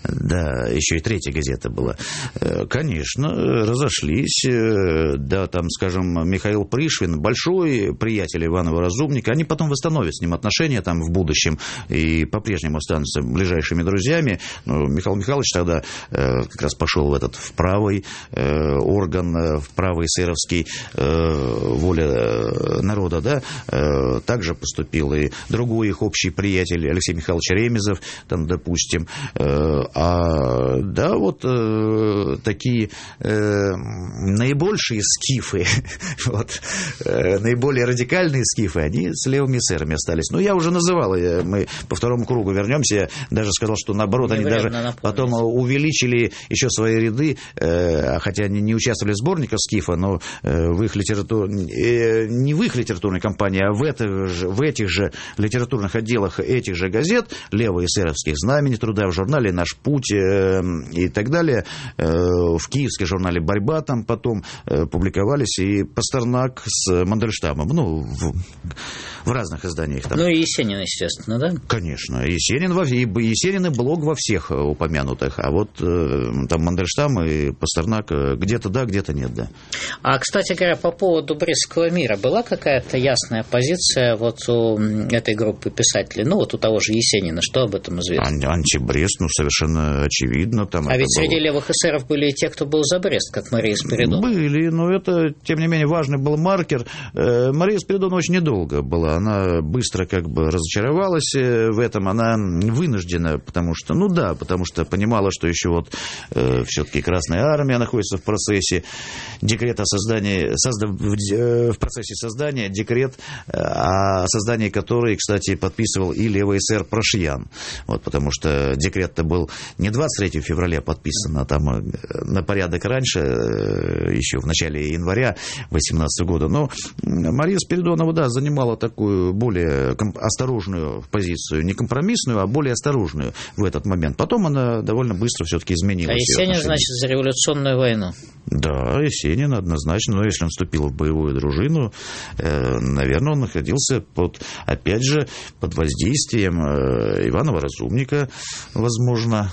Да, еще и третья газета была. Конечно, разошлись. Да, там, скажем, Михаил Пришвин, большой приятель Иванова Разумника. Они потом восстановят с ним отношения там в будущем и по-прежнему останутся ближайшими друзьями. Но Михаил Михайлович тогда как раз пошел в правый орган, в правый эсеровский «Воля народа», да, также поступил и другой их общий приятель Алексей Михайлович Ремезов, там, допустим. Да, вот такие наибольшие скифы, вот, наиболее радикальные скифы, они с левыми эсерами остались. Ну, я уже называл, мы по второму кругу вернемся, я даже сказал, что наоборот, они даже потом увеличили еще свои ряды, хотя они не участвовали в сборниках скифа, но в их не в их литературной кампании, а в этих же литературных отделах этих же газет, левоэсеровских, героических знамений труда, в журнале «Наш путь» и так далее. В киевском журнале «Борьба» там потом публиковались и Пастернак с Мандельштамом. Ну, в разных изданиях. Там. Ну, и Есенин, естественно, да? Конечно. Есенин и Блок во всех упомянутых. А вот там Мандельштам и Пастернак где-то да, где-то нет, да. А, кстати говоря, по поводу Брестского мира была какая-то ясная позиция вот у этой группы писателей? Ну, вот у того же Есенина. Что об этом известно? Антибрест, ну, совершенно очевидно. Там ведь среди левых эсеров были и те, кто был за Брест, как Мария Спиридонова. Были, но это, тем не менее, важный был маркер. Мария Спиридонова очень недолго была. Она быстро как бы разочаровалась в этом. Она вынуждена, потому что понимала, что еще вот все-таки Красная Армия находится в процессе декрета о создании, в процессе создания декрет, о создании которой, кстати, подписывал и левый эсер Прошьян. Вот, потому что декрет-то был не 23 февраля подписан, а там на порядок раньше, еще в начале января 2018 года. Но Мария Спиридонова, да, занимала такую более осторожную позицию, не компромиссную, а более осторожную в этот момент. Потом она довольно быстро все-таки изменилась. А Есенин, значит, за революционную войну? Да, Есенин однозначно. Но если он вступил в боевую дружину, наверное, он находился опять же, под воздействием Иванова Разумника, возможно.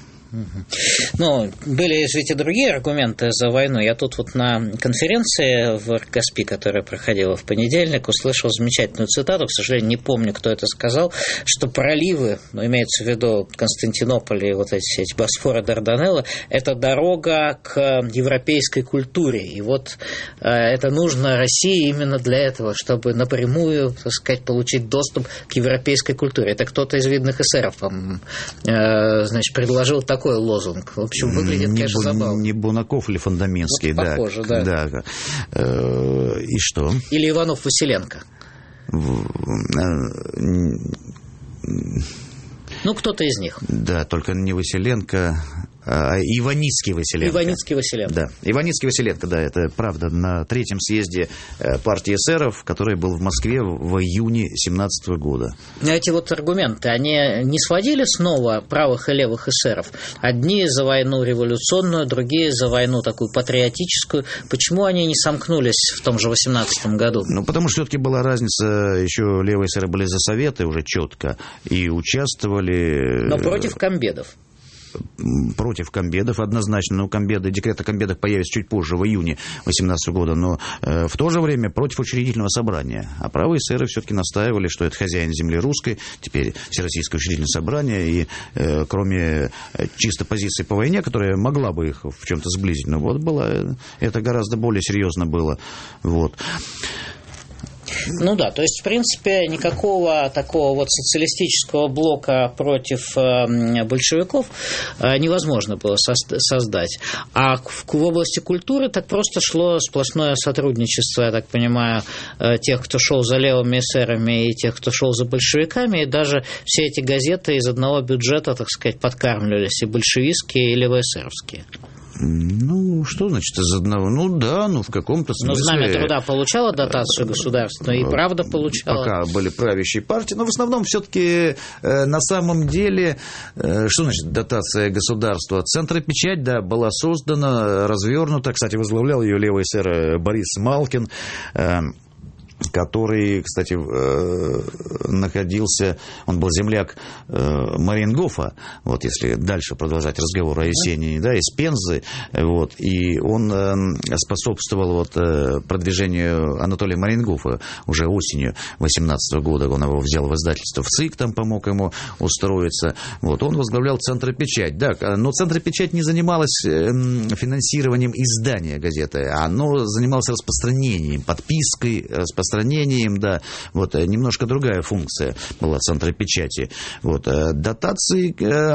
Ну, были ведь и другие аргументы за войну. Я тут вот на конференции в РКСПИ, которая проходила в понедельник, услышал замечательную цитату, к сожалению, не помню, кто это сказал, что проливы, ну, имеется в виду Константинополь и вот эти Босфор и Дарданеллы, это дорога к европейской культуре. И вот это нужно России именно для этого, чтобы напрямую, так сказать, получить доступ к европейской культуре. Это кто-то из видных эсеров, значит, предложил такой лозунг. В общем, выглядит, конечно, забавно. Не Бунаков или Фондаминский, вот похоже, да. И что? Или Иванов-Василенко. Ну, кто-то из них. Да, только не Василенко, а Иваницкий-Василенко. Иваницкий-Василенко. Да, Иваницкий-Василенко, да, это правда, на третьем съезде партии эсеров, который был в Москве в июне 2017 года. Эти вот аргументы, они не сводили снова правых и левых эсеров? Одни за войну революционную, другие за войну такую патриотическую. Почему они не сомкнулись в том же 2018 году? Ну, потому что все-таки была разница, еще левые эсеры были за Советы уже четко, и участвовали... Но против комбедов. Против комбедов однозначно, но декрет о комбедах появится чуть позже, в июне 2018 года, но в то же время против учредительного собрания. А правые эсеры все-таки настаивали, что это хозяин земли русской, теперь Всероссийское учредительное собрание, и кроме чисто позиции по войне, которая могла бы их в чем-то сблизить, но вот это гораздо более серьезно было. Вот. Ну да, то есть, в принципе, никакого такого вот социалистического блока против большевиков невозможно было создать. А в области культуры так просто шло сплошное сотрудничество, я так понимаю, тех, кто шел за левыми эсерами, и тех, кто шел за большевиками, и даже все эти газеты из одного бюджета, так сказать, подкармливались, и большевистские, и левоэсеровские. Ну, что значит из одного? Ну, да, в каком-то смысле... Но Знамя труда получало дотацию государственную, и правда получала. Пока были правящие партии, но в основном все-таки на самом деле, что значит дотация государства? Центропечать, да, была создана, развернута, кстати, возглавлял ее левый эсер Борис Малкин, который, кстати, находился, он был земляк Мариенгофа, вот если дальше продолжать разговор о Есенине, да, из Пензы, вот, и он способствовал вот продвижению Анатолия Мариенгофа уже осенью 2018 года, он его взял в издательство в ЦИК, там помог ему устроиться, вот, он возглавлял Центропечать, да, но Центропечать не занималась финансированием издания газеты, оно занималось распространением, подпиской, распространением, да, вот, немножко другая функция была Центропечати. Вот, дотации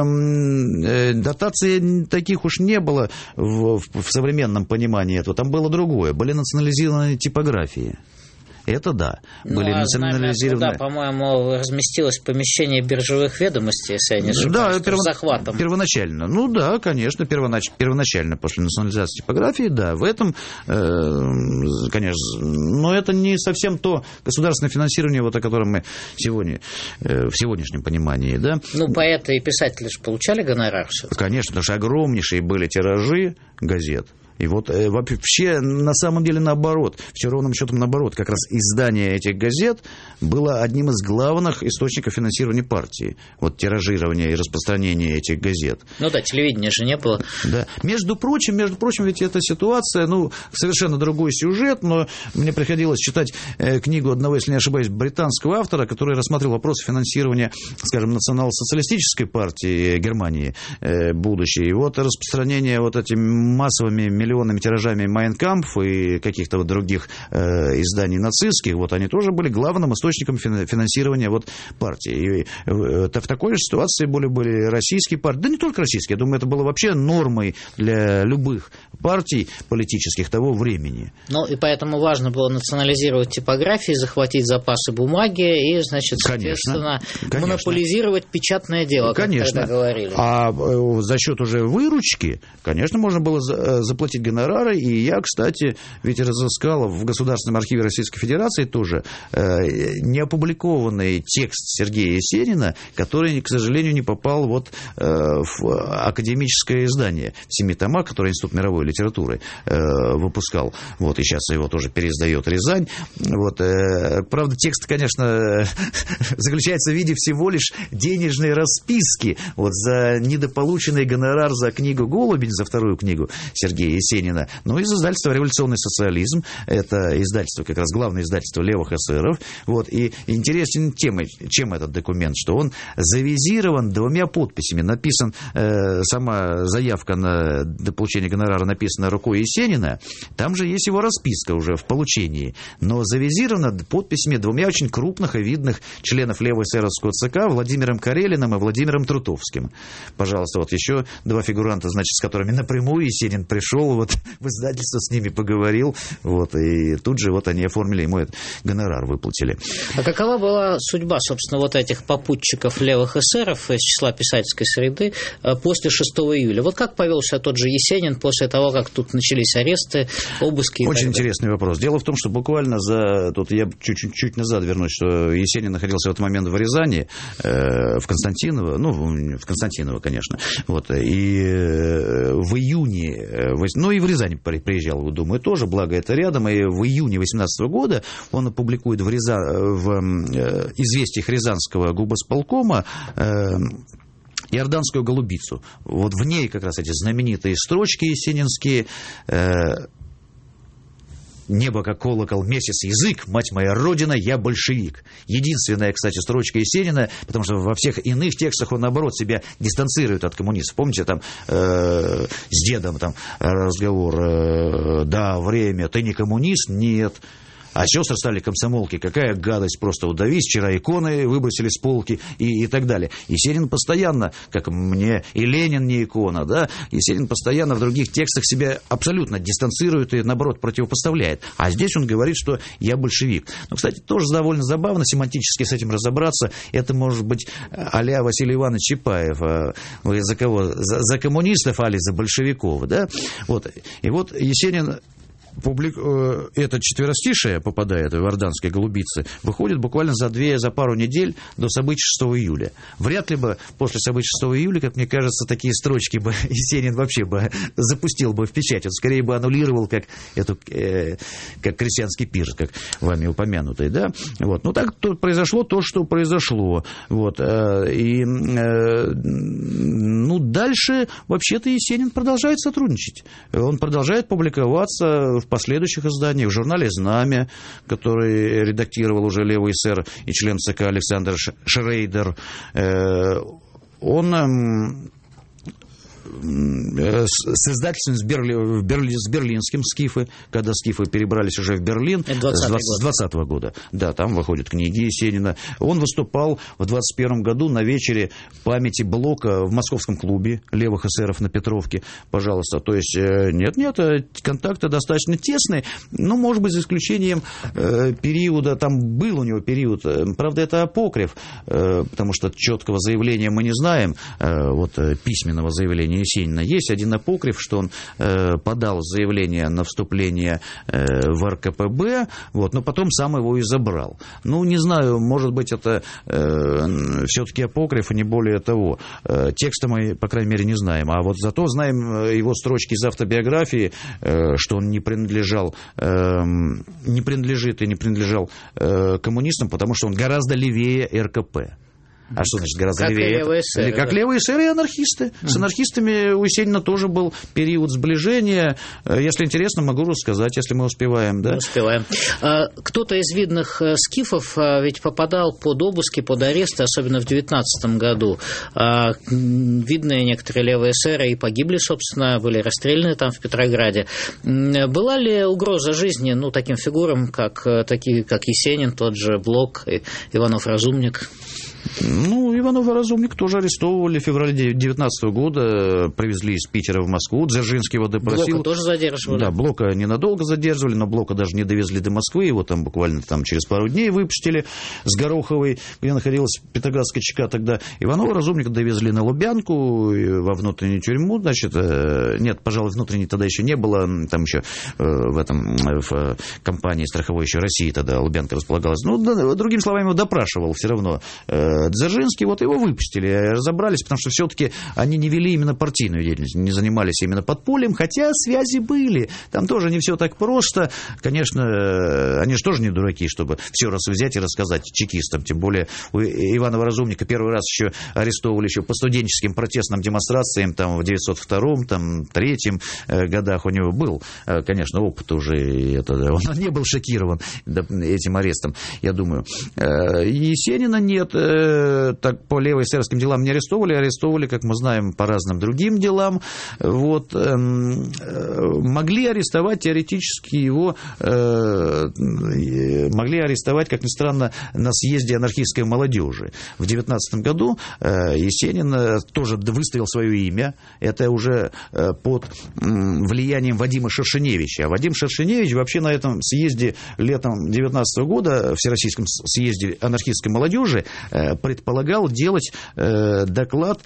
таких уж не было в современном понимании этого, там было другое, были национализированы типографии. это да. Были национализированы... Да, по-моему, разместилось помещение биржевых ведомостей, если я не ошибаюсь, с захватом. Первоначально. Ну да, конечно, первоначально после национализации типографии, да, в этом, конечно, но это не совсем то государственное финансирование, вот о котором мы сегодня, в сегодняшнем понимании, да. Ну, поэты и писатели же получали гонорар все-таки. Конечно, потому что огромнейшие были тиражи газет. И вот вообще, на самом деле, наоборот, все ровным счетом наоборот, как раз издание этих газет было одним из главных источников финансирования партии. Вот тиражирование и распространение этих газет. Ну да, телевидения же не было. Да. Между прочим, ведь эта ситуация, совершенно другой сюжет, но мне приходилось читать книгу одного, если не ошибаюсь, британского автора, который рассматривал вопросы финансирования, скажем, национал-социалистической партии Германии будущей. И вот распространение вот этими массовыми миллионными тиражами «Майн Кампф» и каких-то вот других изданий нацистских, вот они тоже были главным источником финансирования вот партии. И в такой же ситуации были российские партии, да не только российские, я думаю, это было вообще нормой для любых партий политических того времени. Ну, и поэтому важно было национализировать типографии, захватить запасы бумаги и, значит, соответственно, монополизировать печатное дело, как тогда говорили. А за счет уже выручки, конечно, можно было заплатить гонорары, и я, кстати, ведь разыскал в Государственном архиве Российской Федерации тоже неопубликованный текст Сергея Есенина, который, к сожалению, не попал вот в академическое издание в 7 томах, которое Институт мировой литературы выпускал. Вот, и сейчас его тоже переиздает Рязань. Вот, правда, текст, конечно, заключается в виде всего лишь денежной расписки вот, за недополученный гонорар за книгу «Голубень», за вторую книгу Сергея Есенина. Ну, из издательства «Революционный социализм». Это издательство, как раз главное издательство левых эсеров. Вот, и интересен чем этот документ, что он завизирован 2 подписями. Написан, сама заявка на получение гонорара написана рукой Есенина. Там же есть его расписка уже в получении. Но завизирована подписями 2 очень крупных и видных членов левоэсеровского ЦК, Владимиром Карелиным и Владимиром Трутовским. Пожалуйста, вот еще 2 фигуранта, значит, с которыми напрямую Есенин пришел вот в издательство, с ними поговорил, вот, и тут же вот они оформили ему этот гонорар, выплатили. А какова была судьба, собственно, вот этих попутчиков левых эсеров из числа писательской среды после 6 июля? Вот как повел себя тот же Есенин после того, как тут начались аресты, обыски? Очень интересный вопрос. Дело в том, что буквально тут я чуть назад вернусь, что Есенин находился в этот момент в Рязани, в Константиново, конечно, вот, и в июне, ну и в Рязань приезжал, думаю, тоже, благо это рядом, и в июне 2018 года он опубликует в известиях Рязанского губосполкома «Иорданскую голубицу». Вот в ней как раз эти знаменитые строчки есенинские: «Небо, как колокол, месяц, язык, мать моя родина, я большевик». Единственная, кстати, строчка Есенина, потому что во всех иных текстах он, наоборот, себя дистанцирует от коммунистов. Помните, там с дедом там разговор: «Да, время, ты не коммунист?» «Нет». А сестры стали комсомолки. Какая гадость, просто удавись. Вчера иконы выбросили с полки и так далее. Есенин постоянно, как мне, и Ленин не икона, да, Есенин постоянно в других текстах себя абсолютно дистанцирует и, наоборот, противопоставляет. А здесь он говорит, что я большевик. Ну, кстати, тоже довольно забавно семантически с этим разобраться. Это может быть а-ля Василий Иванович Чапаев. Вы за кого? За коммунистов, али за большевиков, да? Вот. И вот Есенин... Это четверостишее попадает в «Иорданской голубице», выходит буквально за пару недель до событий 6 июля. Вряд ли бы после событий 6 июля, как мне кажется, такие строчки бы Есенин вообще бы запустил бы в печать. Он скорее бы аннулировал как крестьянский пир, как вами упомянутый, да? Вот. Ну, так тут произошло то, что произошло. Вот. И дальше вообще-то Есенин продолжает сотрудничать. Он продолжает публиковаться в последующих изданиях, в журнале «Знамя», который редактировал уже левый эсер и член ЦК Александр Шрейдер. Он с издательством с берлинским «Скифы», когда «Скифы» перебрались уже в Берлин с 20-го года. Да, там выходят книги Есенина. Он выступал в 21 году на вечере памяти Блока в московском клубе левых эсеров на Петровке. Пожалуйста. То есть, нет, контакты достаточно тесные, но, может быть, за исключением периода, там был у него период, правда, это апокриф, потому что четкого заявления мы не знаем, вот письменного заявления Есенина. Есть один апокриф, что он подал заявление на вступление в РКПБ, вот, но потом сам его и забрал. Ну, не знаю, может быть, это все-таки апокриф, а не более того. Текста мы, по крайней мере, не знаем. А вот зато знаем его строчки из автобиографии, что он не принадлежал коммунистам, потому что он гораздо левее РКП. А что значит гораздо левее? Левые эсеры, как левые эсеры и анархисты. С анархистами у Есенина тоже был период сближения. Если интересно, могу рассказать, если мы успеваем. Да? Успеваем. Кто-то из видных скифов ведь попадал под обыски, под аресты, особенно в 19 году. Видные некоторые левые эсеры и погибли, собственно, были расстреляны там в Петрограде. Была ли угроза жизни таким фигурам, как Есенин, тот же Блок, Иванов-Разумник? Иванова-Разумник тоже арестовывали в феврале 19 года, привезли из Питера в Москву, Дзержинский его допросил. Блока тоже задерживали? Да, Блока ненадолго задерживали, но Блока даже не довезли до Москвы, его там буквально через пару дней выпустили с Гороховой, где находилась Петроградская ЧК тогда. Иванова-Разумника довезли на Лубянку, во внутреннюю тюрьму, нет, пожалуй, внутренней тогда еще не было, там еще в компании страховой еще России тогда Лубянка располагалась. Другими словами, его допрашивал все равно Дзержинский, его выпустили, разобрались, потому что все-таки они не вели именно партийную деятельность, не занимались именно подпольем, хотя связи были. Там тоже не все так просто. Конечно, они же тоже не дураки, чтобы все раз взять и рассказать чекистам. Тем более у Иванова-Разумника первый раз еще арестовывали еще по студенческим протестным демонстрациям там, в 902-м, там, 3-м годах у него был, конечно, опыт уже. Он не был шокирован этим арестом, я думаю. Есенина нет. Так по левоэсерским делам не арестовывали, как мы знаем, по разным другим делам. Могли арестовать теоретически его, как ни странно, на съезде анархистской молодежи. В 19 году Есенин тоже выставил свое имя. Это уже под влиянием Вадима Шершеневича. А Вадим Шершеневич вообще на этом съезде летом 19 года, Всероссийском съезде анархистской молодежи, предполагал делать доклад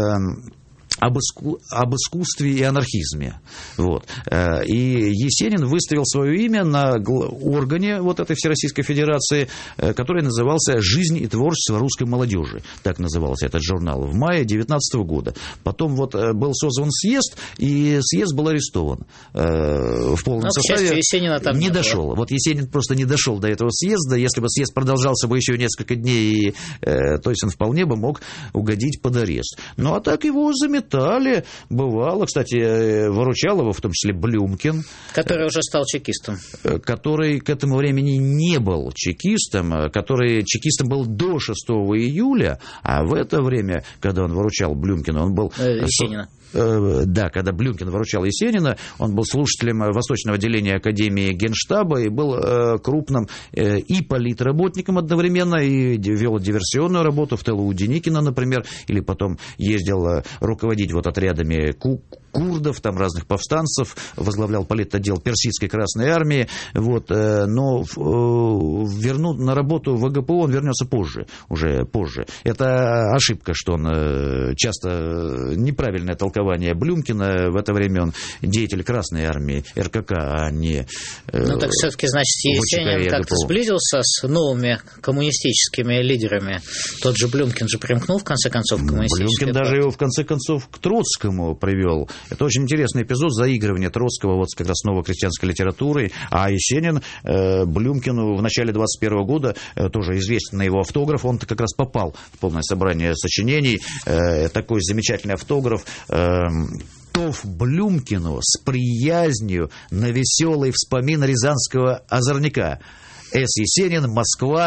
об искусстве и анархизме. И Есенин выставил свое имя на органе этой Всероссийской Федерации, который назывался «Жизнь и творчество русской молодежи». Так назывался этот журнал. В мае 19 года. Потом был созван съезд, и съезд был арестован в полном составе. К счастью, Есенина там не дошел. Есенин просто не дошел до этого съезда. Если бы съезд продолжался бы еще несколько дней, то есть он вполне бы мог угодить под арест. А так его заметали. Бывало. Кстати, выручал его в том числе Блюмкин. Который уже стал чекистом. Который к этому времени не был чекистом. Который чекистом был до 6 июля. А в это время, когда он выручал Блюмкина, он был... Есенина. Да, когда Блюмкин выручал Есенина, он был слушателем Восточного отделения Академии Генштаба и был крупным и политработником одновременно, и вел диверсионную работу в тылу у Деникина, например, или потом ездил руководить отрядами курдов, там разных повстанцев, возглавлял политотдел Персидской Красной Армии, но на работу в ВГПУ он вернется уже позже. Это ошибка, что он часто неправильное толкование Блюмкина, в это время он деятель Красной Армии, РКК, а не... так все-таки, значит, Есенин как-то сблизился с новыми коммунистическими лидерами. Тот же Блюмкин же примкнул, в конце концов, к коммунистической Блюмкин даже его, в конце концов, к Троцкому привел. Это очень интересный эпизод заигрывания Троцкого как раз с новокрестьянской литературой, а Есенин Блюмкину в начале 21 года, тоже известный его автограф, он как раз попал в полное собрание сочинений, такой замечательный автограф «Тов Блюмкину с приязнью на веселый вспомин рязанского озорника. С. Есенин, Москва,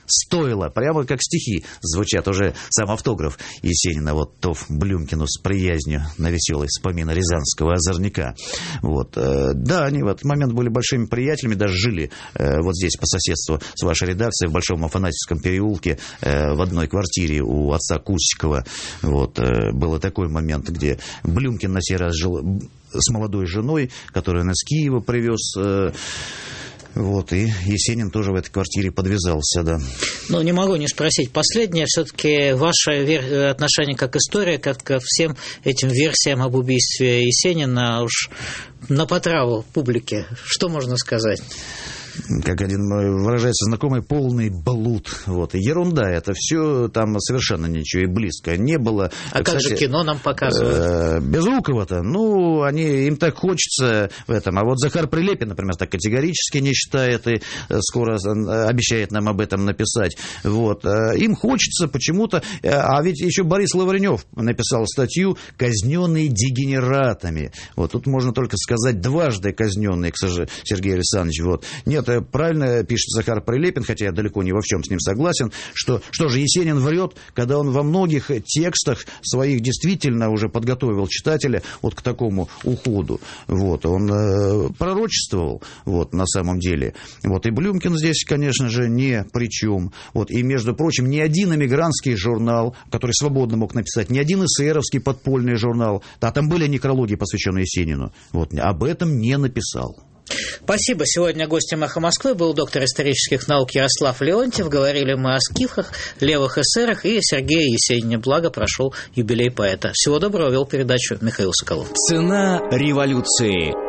стоило, прямо как стихи звучат уже сам автограф Есенина, вот Тов Блюмкину с приязнью на веселые вспомины рязанского озорника. Вот. Да, они в этот момент были большими приятелями, даже жили вот здесь по соседству с вашей редакцией в Большом Афанасьевском переулке в одной квартире у отца Кусикова. Вот. Был такой момент, где Блюмкин на сей раз жил с молодой женой, которую он из Киева привез. Вот, и Есенин тоже в этой квартире подвязался, да. Ну, не могу не спросить. Последнее, все-таки ваше отношение как история, как ко всем этим версиям об убийстве Есенина уж на потраву публике. Что можно сказать? Как один выражается знакомый, полный блуд. Вот. И ерунда, это все там совершенно ничего и близко не было. А как же кино нам показывают? Безрукова-то, им так хочется в этом. А вот Захар Прилепин, например, так категорически не считает и скоро обещает нам об этом написать. Вот. Им хочется почему-то... А ведь еще Борис Лавренев написал статью «Казненные дегенератами». Вот тут можно только сказать дважды казненные, Сергей Александрович. Вот. Нет, правильно пишет Захар Прилепин, хотя я далеко не во всем с ним согласен, что же Есенин врет, когда он во многих текстах своих действительно уже подготовил читателя вот к такому уходу. Вот. Он пророчествовал вот, на самом деле. Вот. И Блюмкин здесь, конечно же, ни при чем. Вот. И, между прочим, ни один эмигрантский журнал, который свободно мог написать, ни один эсеровский подпольный журнал, там были некрологи, посвященные Есенину, вот, об этом не написал. Спасибо. Сегодня гостем «Эхо Москвы» был доктор исторических наук Ярослав Леонтьев. Говорили мы о скифах, левых эсерах и Сергее Есенине. Благо, прошел юбилей поэта. Всего доброго. Вел передачу Михаил Соколов. Цена революции.